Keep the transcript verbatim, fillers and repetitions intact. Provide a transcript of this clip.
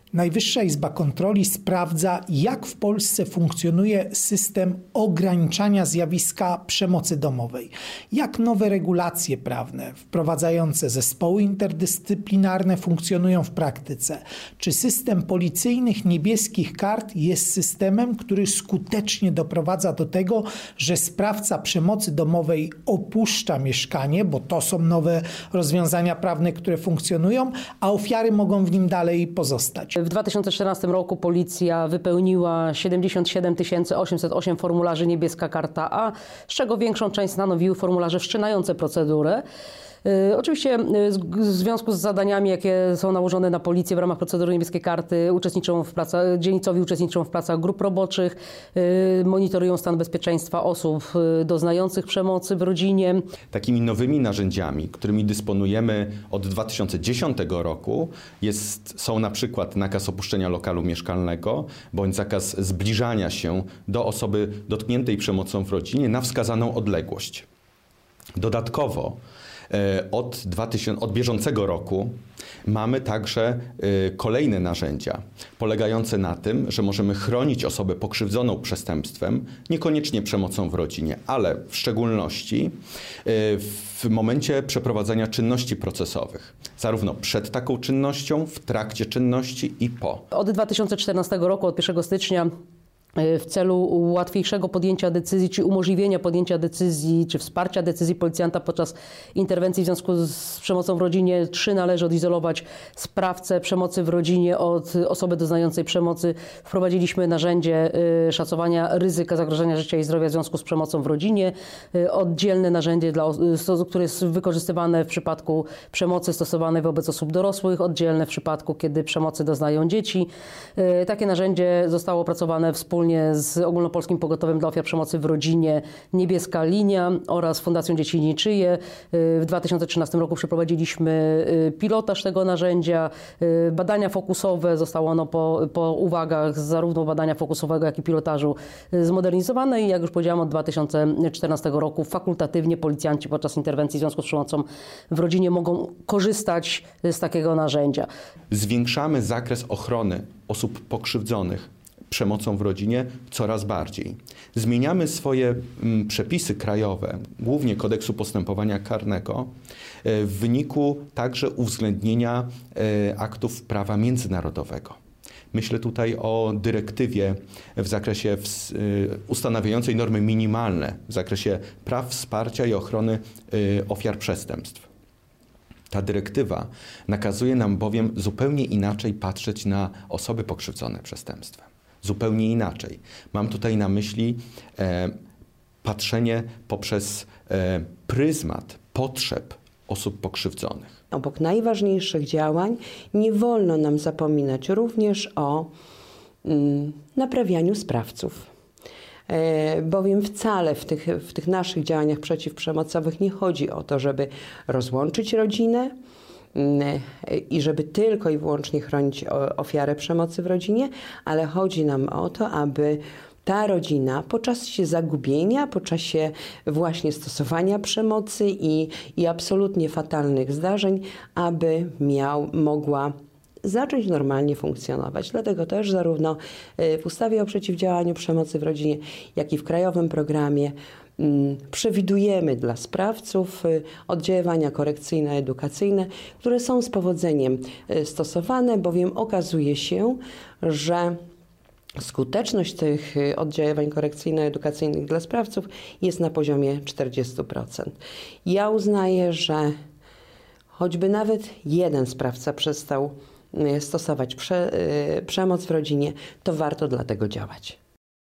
Najwyższa Izba Kontroli sprawdza, jak w Polsce funkcjonuje system ograniczania zjawiska przemocy domowej. Jak nowe regulacje prawne wprowadzające zespoły interdyscyplinarne funkcjonują w praktyce. Czy system policyjnych niebieskich kart jest systemem, który skutecznie doprowadza do tego, że sprawca przemocy domowej opuszcza mieszkanie, bo to są nowe rozwiązania prawne, które funkcjonują, a ofiary mogą w nim dalej pozostać. W dwa tysiące czternastym roku policja wypełniła siedemdziesiąt siedem tysięcy osiemset osiem formularzy Niebieska Karta A, z czego większą część stanowiły formularze wszczynające procedurę. Yy, oczywiście yy, w związku z zadaniami, jakie są nałożone na policję w ramach procedury Niebieskiej Karty, uczestniczą w pracach, dzielnicowi uczestniczą w pracach grup roboczych, yy, monitorują stan bezpieczeństwa osób yy, doznających przemocy w rodzinie. Takimi nowymi narzędziami, którymi dysponujemy od dwa tysiące dziesiątego roku, jest, są na przykład nakaz opuszczenia lokalu mieszkalnego bądź zakaz zbliżania się do osoby dotkniętej przemocą w rodzinie na wskazaną odległość. Dodatkowo Od, dwutysięcznego, od bieżącego roku mamy także kolejne narzędzia polegające na tym, że możemy chronić osobę pokrzywdzoną przestępstwem, niekoniecznie przemocą w rodzinie, ale w szczególności w momencie przeprowadzania czynności procesowych. Zarówno przed taką czynnością, w trakcie czynności i po. Od dwa tysiące czternastego roku, od pierwszego stycznia, w celu łatwiejszego podjęcia decyzji, czy umożliwienia podjęcia decyzji, czy wsparcia decyzji policjanta podczas interwencji w związku z przemocą w rodzinie, trzy należy odizolować sprawcę przemocy w rodzinie od osoby doznającej przemocy. Wprowadziliśmy narzędzie szacowania ryzyka zagrożenia życia i zdrowia w związku z przemocą w rodzinie. Oddzielne narzędzie, dla, które jest wykorzystywane w przypadku przemocy stosowanej wobec osób dorosłych, oddzielne w przypadku, kiedy przemocy doznają dzieci. Takie narzędzie zostało opracowane wspólnie z Ogólnopolskim Pogotowiem dla Ofiar Przemocy w Rodzinie Niebieska Linia oraz Fundacją Dzieci Niczyje. W dwa tysiące trzynastym roku przeprowadziliśmy pilotaż tego narzędzia. Badania fokusowe, zostało ono po, po uwagach zarówno badania fokusowego, jak i pilotażu zmodernizowane i jak już powiedziałam, od dwa tysiące czternastego roku fakultatywnie policjanci podczas interwencji w związku z przemocą w rodzinie mogą korzystać z takiego narzędzia. Zwiększamy zakres ochrony osób pokrzywdzonych przemocą w rodzinie coraz bardziej. Zmieniamy swoje mm, przepisy krajowe, głównie Kodeksu Postępowania Karnego, e, w wyniku także uwzględnienia e, aktów prawa międzynarodowego. Myślę tutaj o dyrektywie w zakresie w, e, ustanawiającej normy minimalne w zakresie praw, wsparcia i ochrony e, ofiar przestępstw. Ta dyrektywa nakazuje nam bowiem zupełnie inaczej patrzeć na osoby pokrzywdzone przestępstwem. Zupełnie inaczej. Mam tutaj na myśli e, patrzenie poprzez e, pryzmat potrzeb osób pokrzywdzonych. Obok najważniejszych działań nie wolno nam zapominać również o mm, naprawianiu sprawców. E, bowiem wcale w tych, w tych naszych działaniach przeciwprzemocowych nie chodzi o to, żeby rozłączyć rodzinę, i żeby tylko i wyłącznie chronić ofiarę przemocy w rodzinie, ale chodzi nam o to, aby ta rodzina po czasie zagubienia, po czasie właśnie stosowania przemocy i, i absolutnie fatalnych zdarzeń, aby miał, mogła zacząć normalnie funkcjonować. Dlatego też zarówno w ustawie o przeciwdziałaniu przemocy w rodzinie, jak i w krajowym programie przewidujemy dla sprawców oddziaływania korekcyjno-edukacyjne, które są z powodzeniem stosowane, bowiem okazuje się, że skuteczność tych oddziaływań korekcyjno-edukacyjnych dla sprawców jest na poziomie czterdzieści procent. Ja uznaję, że choćby nawet jeden sprawca przestał stosować prze, przemoc w rodzinie, to warto dlatego działać.